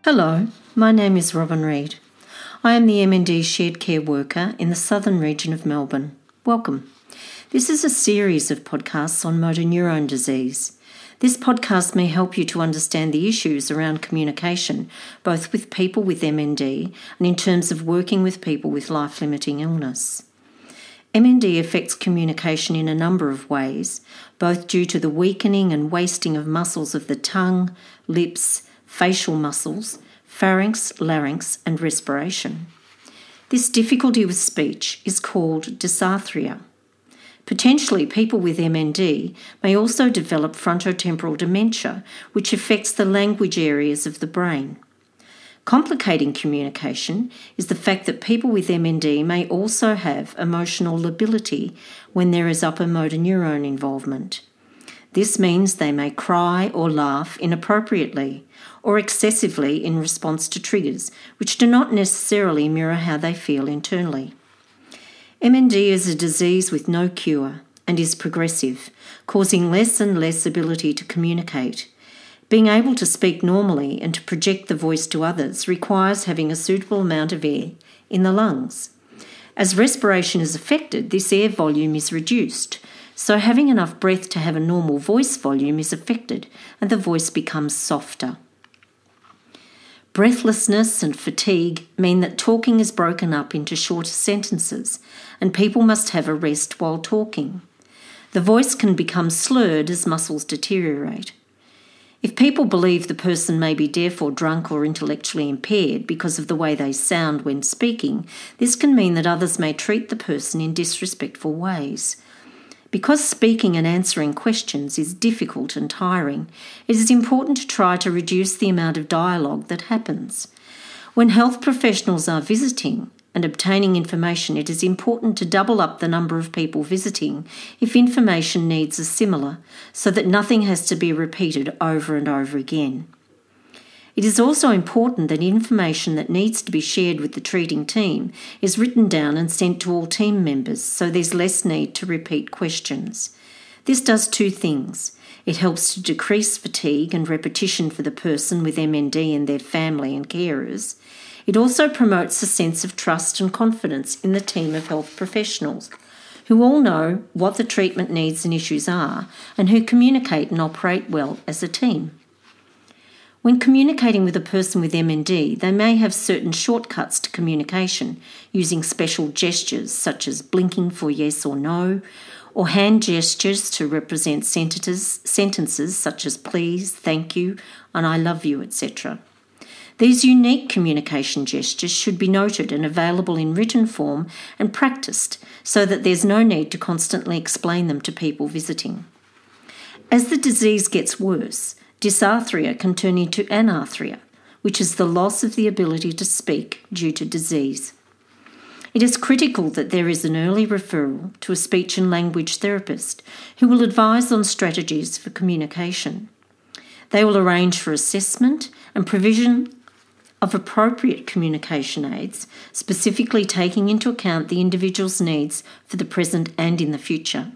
Hello, my name is Robin Reid. I am the MND Shared Care Worker in the southern region of Melbourne. Welcome. This is a series of podcasts on motor neurone disease. This podcast may help you to understand the issues around communication, both with people with MND and in terms of working with people with life-limiting illness. MND affects communication in a number of ways, both due to the weakening and wasting of muscles of the tongue, lips, facial muscles, pharynx, larynx, and respiration. This difficulty with speech is called dysarthria. Potentially, people with MND may also develop frontotemporal dementia, which affects the language areas of the brain. Complicating communication is the fact that people with MND may also have emotional lability when there is upper motor neuron involvement. This means they may cry or laugh inappropriately or excessively in response to triggers, which do not necessarily mirror how they feel internally. MND is a disease with no cure and is progressive, causing less and less ability to communicate. Being able to speak normally and to project the voice to others requires having a suitable amount of air in the lungs. As respiration is affected, this air volume is reduced, so having enough breath to have a normal voice volume is affected and the voice becomes softer. Breathlessness and fatigue mean that talking is broken up into shorter sentences and people must have a rest while talking. The voice can become slurred as muscles deteriorate. If people believe the person may be deaf or drunk or intellectually impaired because of the way they sound when speaking, this can mean that others may treat the person in disrespectful ways. Because speaking and answering questions is difficult and tiring, it is important to try to reduce the amount of dialogue that happens. When health professionals are visiting and obtaining information, it is important to double up the number of people visiting if information needs are similar, so that nothing has to be repeated over and over again. It is also important that information that needs to be shared with the treating team is written down and sent to all team members, so there's less need to repeat questions. This does two things. It helps to decrease fatigue and repetition for the person with MND and their family and carers. It also promotes a sense of trust and confidence in the team of health professionals, who all know what the treatment needs and issues are, and who communicate and operate well as a team. When communicating with a person with MND, they may have certain shortcuts to communication, using special gestures such as blinking for yes or no, or hand gestures to represent sentences such as please, thank you, and I love you, etc. These unique communication gestures should be noted and available in written form and practiced so that there's no need to constantly explain them to people visiting. As the disease gets worse, dysarthria can turn into anarthria, which is the loss of the ability to speak due to disease. It is critical that there is an early referral to a speech and language therapist who will advise on strategies for communication. They will arrange for assessment and provision of appropriate communication aids, specifically taking into account the individual's needs for the present and in the future.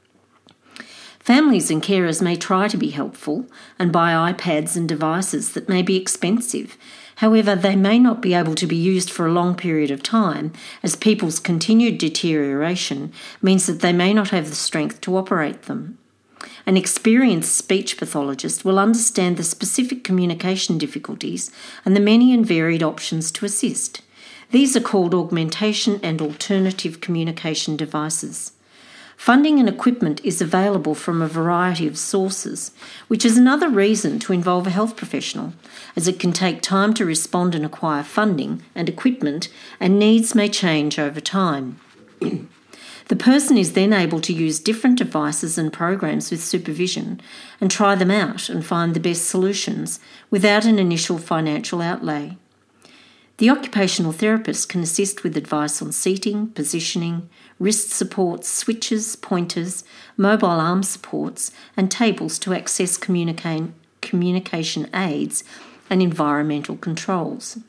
Families and carers may try to be helpful and buy iPads and devices that may be expensive. However, they may not be able to be used for a long period of time, as people's continued deterioration means that they may not have the strength to operate them. An experienced speech pathologist will understand the specific communication difficulties and the many and varied options to assist. These are called augmentation and alternative communication devices. Funding and equipment is available from a variety of sources, which is another reason to involve a health professional, as it can take time to respond and acquire funding and equipment, and needs may change over time. The person is then able to use different devices and programs with supervision and try them out and find the best solutions without an initial financial outlay. The occupational therapist can assist with advice on seating, positioning, wrist supports, switches, pointers, mobile arm supports, and tables to access communication aids and environmental controls.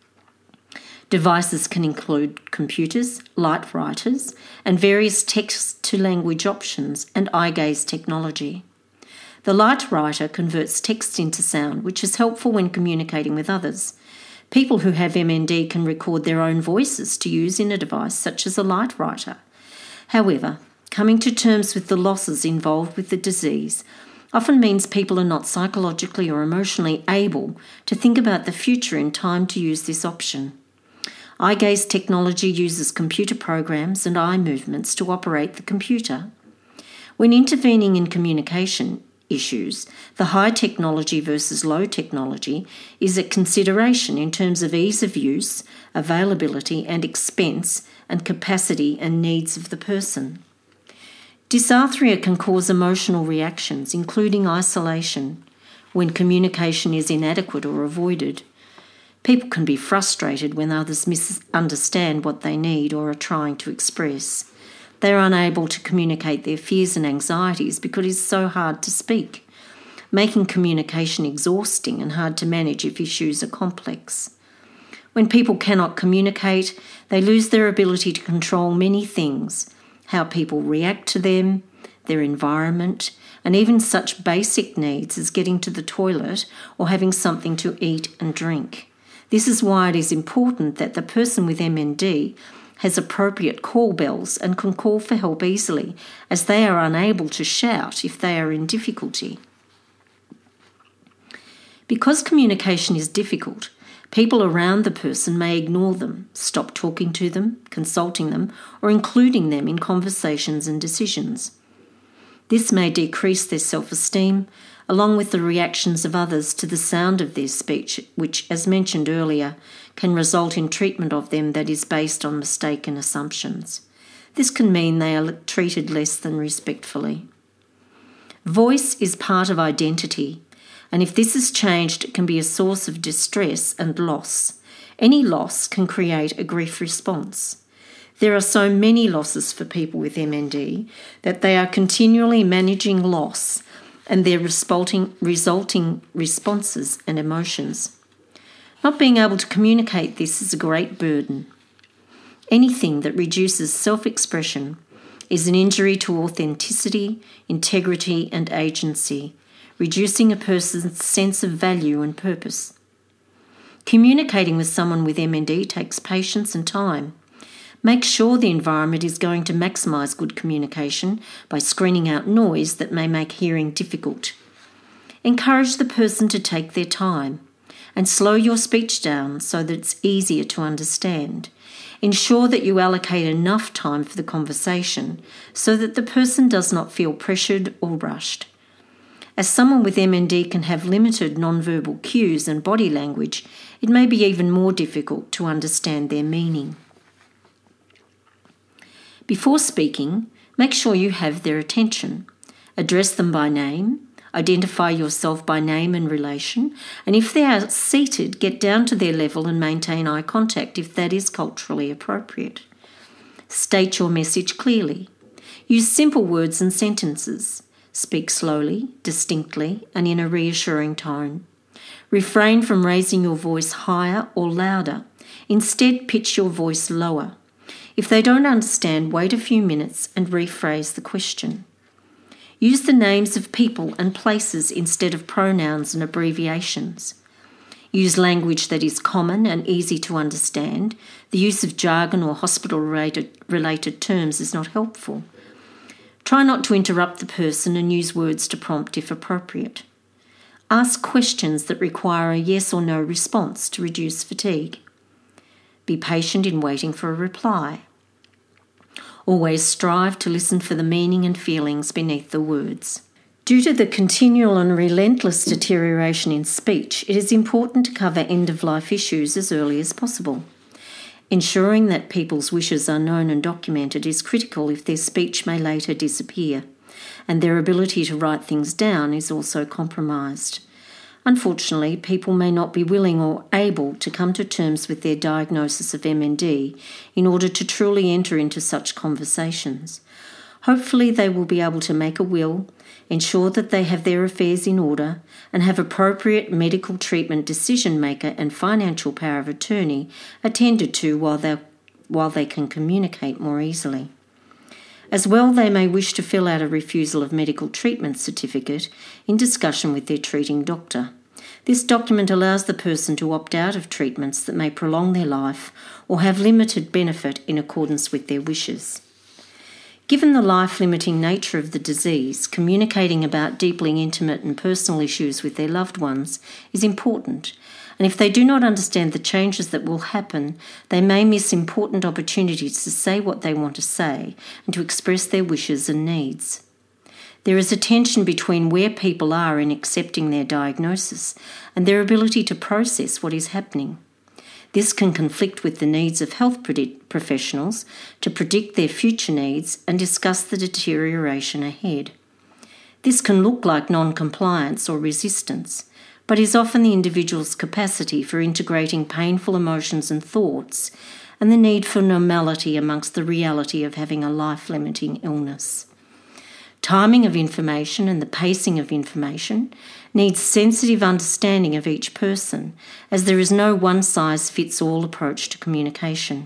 Devices can include computers, light writers, and various text-to-language options and eye gaze technology. The light writer converts text into sound, which is helpful when communicating with others. People who have MND can record their own voices to use in a device such as a light writer. However, coming to terms with the losses involved with the disease often means people are not psychologically or emotionally able to think about the future in time to use this option. Eye gaze technology uses computer programs and eye movements to operate the computer. When intervening in communication issues, the high technology versus low technology is a consideration in terms of ease of use, availability and expense, and capacity and needs of the person. Dysarthria can cause emotional reactions, including isolation, when communication is inadequate or avoided. People can be frustrated when others misunderstand what they need or are trying to express. They are unable to communicate their fears and anxieties because it is so hard to speak, making communication exhausting and hard to manage if issues are complex. When people cannot communicate, they lose their ability to control many things: how people react to them, their environment, and even such basic needs as getting to the toilet or having something to eat and drink. This is why it is important that the person with MND has appropriate call bells and can call for help easily, as they are unable to shout if they are in difficulty. Because communication is difficult, people around the person may ignore them, stop talking to them, consulting them, or including them in conversations and decisions. This may decrease their self-esteem, along with the reactions of others to the sound of their speech, which, as mentioned earlier, can result in treatment of them that is based on mistaken assumptions. This can mean they are treated less than respectfully. Voice is part of identity, and if this is changed, it can be a source of distress and loss. Any loss can create a grief response. There are so many losses for people with MND that they are continually managing loss and their resulting responses and emotions. Not being able to communicate this is a great burden. Anything that reduces self-expression is an injury to authenticity, integrity, and agency, reducing a person's sense of value and purpose. Communicating with someone with MND takes patience and time. Make sure the environment is going to maximise good communication by screening out noise that may make hearing difficult. Encourage the person to take their time and slow your speech down so that it's easier to understand. Ensure that you allocate enough time for the conversation so that the person does not feel pressured or rushed. As someone with MND can have limited nonverbal cues and body language, it may be even more difficult to understand their meaning. Before speaking, make sure you have their attention. Address them by name, identify yourself by name and relation, and if they are seated, get down to their level and maintain eye contact if that is culturally appropriate. State your message clearly. Use simple words and sentences. Speak slowly, distinctly, and in a reassuring tone. Refrain from raising your voice higher or louder. Instead, pitch your voice lower. If they don't understand, wait a few minutes and rephrase the question. Use the names of people and places instead of pronouns and abbreviations. Use language that is common and easy to understand. The use of jargon or hospital-related terms is not helpful. Try not to interrupt the person and use words to prompt if appropriate. Ask questions that require a yes or no response to reduce fatigue. Be patient in waiting for a reply. Always strive to listen for the meaning and feelings beneath the words. Due to the continual and relentless deterioration in speech, it is important to cover end-of-life issues as early as possible. Ensuring that people's wishes are known and documented is critical if their speech may later disappear, and their ability to write things down is also compromised. Unfortunately, people may not be willing or able to come to terms with their diagnosis of MND in order to truly enter into such conversations. Hopefully, they will be able to make a will, ensure that they have their affairs in order, and have appropriate medical treatment decision maker and financial power of attorney attended to while they can communicate more easily. As well, they may wish to fill out a refusal of medical treatment certificate in discussion with their treating doctor. This document allows the person to opt out of treatments that may prolong their life or have limited benefit in accordance with their wishes. Given the life-limiting nature of the disease, communicating about deeply intimate and personal issues with their loved ones is important, and if they do not understand the changes that will happen, they may miss important opportunities to say what they want to say and to express their wishes and needs. There is a tension between where people are in accepting their diagnosis and their ability to process what is happening. This can conflict with the needs of health professionals to predict their future needs and discuss the deterioration ahead. This can look like non-compliance or resistance, but is often the individual's capacity for integrating painful emotions and thoughts and the need for normality amongst the reality of having a life-limiting illness. Timing of information and the pacing of information needs sensitive understanding of each person, as there is no one-size-fits-all approach to communication.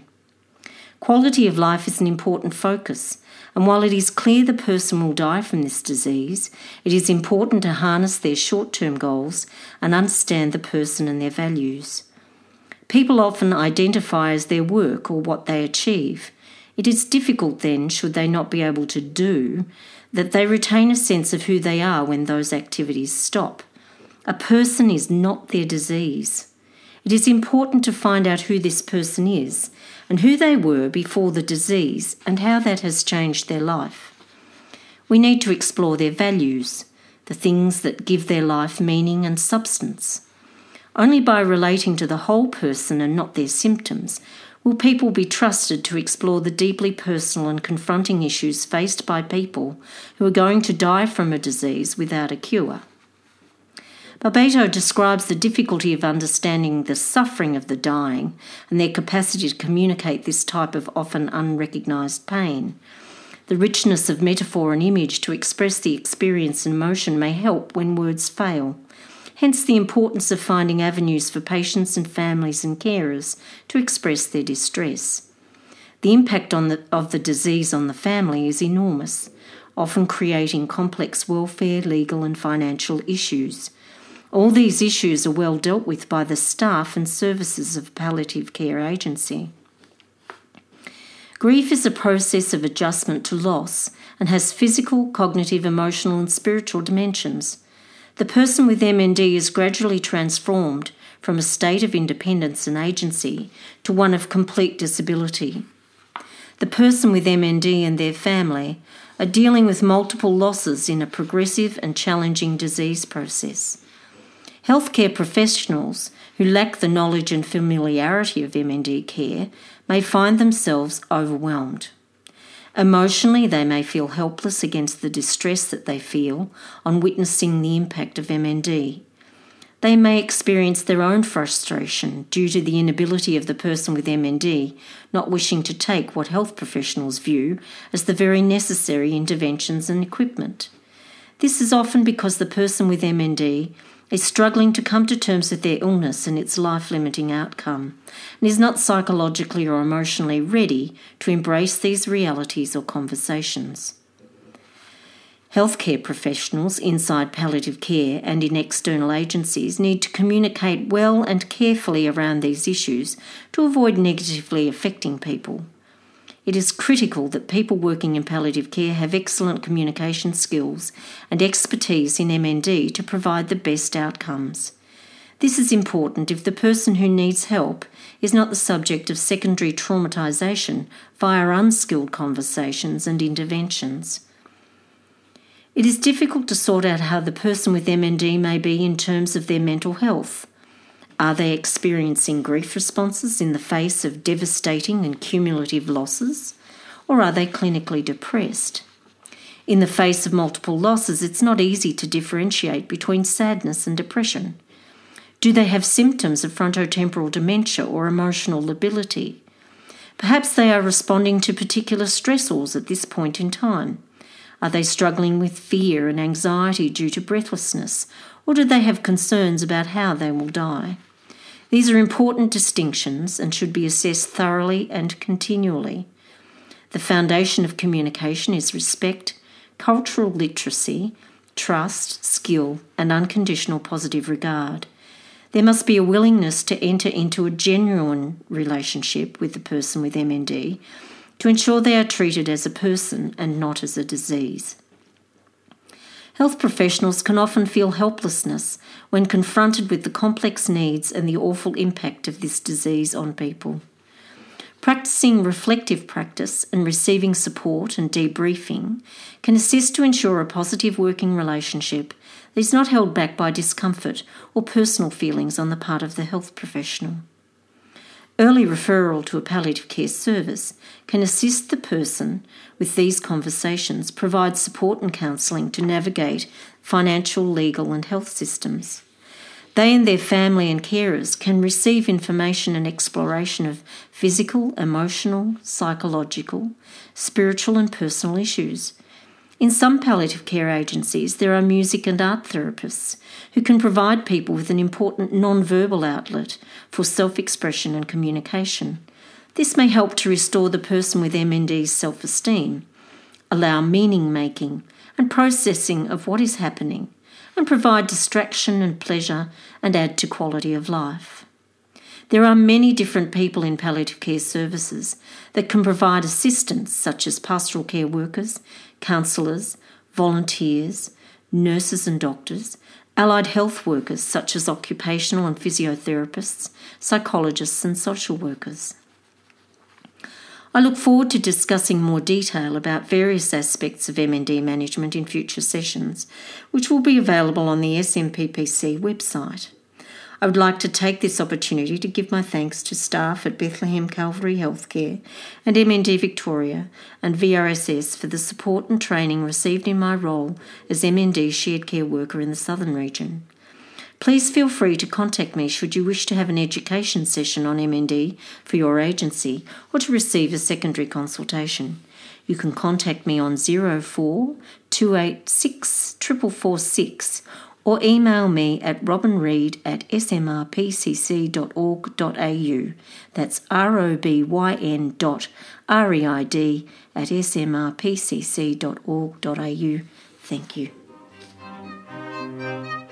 Quality of life is an important focus, and while it is clear the person will die from this disease, it is important to harness their short-term goals and understand the person and their values. People often identify as their work or what they achieve. It is difficult then, should they not be able to do, that they retain a sense of who they are when those activities stop. A person is not their disease. It is important to find out who this person is and who they were before the disease and how that has changed their life. We need to explore their values, the things that give their life meaning and substance. Only by relating to the whole person and not their symptoms will people be trusted to explore the deeply personal and confronting issues faced by people who are going to die from a disease without a cure. Barbato describes the difficulty of understanding the suffering of the dying and their capacity to communicate this type of often unrecognised pain. The richness of metaphor and image to express the experience and emotion may help when words fail. Hence the importance of finding avenues for patients and families and carers to express their distress. The impact of the disease on the family is enormous, often creating complex welfare, legal and financial issues. All these issues are well dealt with by the staff and services of a palliative care agency. Grief is a process of adjustment to loss and has physical, cognitive, emotional and spiritual dimensions. The person with MND is gradually transformed from a state of independence and agency to one of complete disability. The person with MND and their family are dealing with multiple losses in a progressive and challenging disease process. Healthcare professionals who lack the knowledge and familiarity of MND care may find themselves overwhelmed. Emotionally, they may feel helpless against the distress that they feel on witnessing the impact of MND. They may experience their own frustration due to the inability of the person with MND not wishing to take what health professionals view as the very necessary interventions and equipment. This is often because the person with MND is struggling to come to terms with their illness and its life-limiting outcome, and is not psychologically or emotionally ready to embrace these realities or conversations. Healthcare professionals inside palliative care and in external agencies need to communicate well and carefully around these issues to avoid negatively affecting people. It is critical that people working in palliative care have excellent communication skills and expertise in MND to provide the best outcomes. This is important if the person who needs help is not the subject of secondary traumatisation via unskilled conversations and interventions. It is difficult to sort out how the person with MND may be in terms of their mental health. Are they experiencing grief responses in the face of devastating and cumulative losses, or are they clinically depressed? In the face of multiple losses, it's not easy to differentiate between sadness and depression. Do they have symptoms of frontotemporal dementia or emotional lability? Perhaps they are responding to particular stressors at this point in time. Are they struggling with fear and anxiety due to breathlessness, or do they have concerns about how they will die? These are important distinctions and should be assessed thoroughly and continually. The foundation of communication is respect, cultural literacy, trust, skill, and unconditional positive regard. There must be a willingness to enter into a genuine relationship with the person with MND to ensure they are treated as a person and not as a disease. Health professionals can often feel helplessness when confronted with the complex needs and the awful impact of this disease on people. Practicing reflective practice and receiving support and debriefing can assist to ensure a positive working relationship that is not held back by discomfort or personal feelings on the part of the health professional. Early referral to a palliative care service can assist the person with these conversations, provide support and counselling to navigate financial, legal and health systems. They and their family and carers can receive information and exploration of physical, emotional, psychological, spiritual and personal issues. In some palliative care agencies, there are music and art therapists who can provide people with an important non-verbal outlet for self-expression and communication. This may help to restore the person with MND's self-esteem, allow meaning-making and processing of what is happening, and provide distraction and pleasure and add to quality of life. There are many different people in palliative care services that can provide assistance, such as pastoral care workers, counsellors, volunteers, nurses and doctors, allied health workers such as occupational and physiotherapists, psychologists and social workers. I look forward to discussing more detail about various aspects of MND management in future sessions, which will be available on the SMPPC website. I would like to take this opportunity to give my thanks to staff at Bethlehem Calvary Healthcare and MND Victoria and VRSS for the support and training received in my role as MND Shared Care Worker in the Southern Region. Please feel free to contact me should you wish to have an education session on MND for your agency or to receive a secondary consultation. You can contact me on 04 286 4446 or email me at robynreid@smrpcc.org.au. That's robyn.reid@smrpcc.org.au. Thank you.